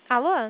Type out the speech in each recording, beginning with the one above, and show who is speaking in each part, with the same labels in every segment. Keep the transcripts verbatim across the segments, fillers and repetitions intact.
Speaker 1: Alô?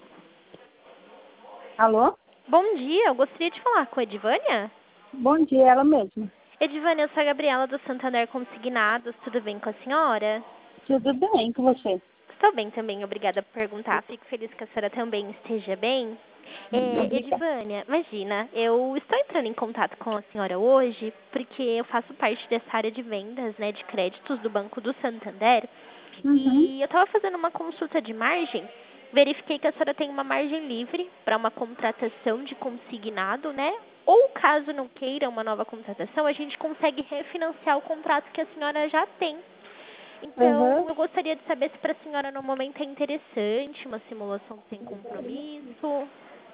Speaker 2: Alô?
Speaker 1: Bom dia, eu gostaria de falar com a Edivânia.
Speaker 2: Bom dia, ela mesma.
Speaker 1: Edivânia, eu sou a Gabriela do Santander Consignados, tudo bem com a senhora?
Speaker 2: Tudo bem com você?
Speaker 1: Estou bem também, obrigada por perguntar. Fico feliz que a senhora também esteja bem. É,
Speaker 2: Obrigada.
Speaker 1: Edivânia, imagina, eu estou entrando em contato com a senhora hoje porque eu faço parte dessa área de vendas, né, de créditos do Banco do Santander.
Speaker 2: Uhum.
Speaker 1: E eu estava fazendo uma consulta de margem, verifiquei que a senhora tem uma margem livre para uma contratação de consignado, né? Ou caso não queira uma nova contratação, a gente consegue refinanciar o contrato que a senhora já tem.
Speaker 2: Uhum.
Speaker 1: Então, eu gostaria de saber se para a senhora no momento é interessante uma simulação sem compromisso.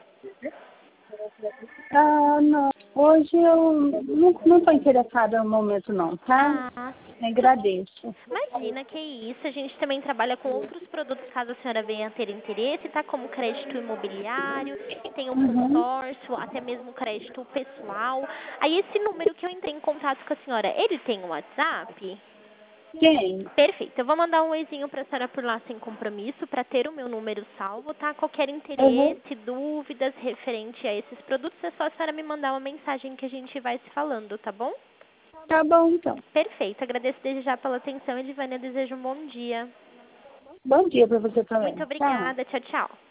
Speaker 2: Ah, não. Hoje eu não não estou interessada no momento não, tá?
Speaker 1: Ah, tu-
Speaker 2: Agradeço.
Speaker 1: imagina que isso. A gente também trabalha com outros produtos caso a senhora venha a ter interesse, tá? Como crédito imobiliário, tem o
Speaker 2: Uhum.
Speaker 1: consórcio, até mesmo crédito pessoal. Aí esse número que eu entrei em contato com a senhora, ele tem um WhatsApp?
Speaker 2: Quem?
Speaker 1: Perfeito. Eu vou mandar um oizinho para a senhora por lá sem compromisso, para ter o meu número salvo, tá? Qualquer
Speaker 2: Uhum.
Speaker 1: interesse, dúvidas referente a esses produtos, é só a senhora me mandar uma mensagem que a gente vai se falando, tá bom?
Speaker 2: Tá bom, então.
Speaker 1: Perfeito. Agradeço desde já pela atenção, Edivânia. Desejo um bom dia.
Speaker 2: Bom dia para você
Speaker 1: Muito
Speaker 2: também. Tchau.
Speaker 1: obrigada. Tchau, tchau.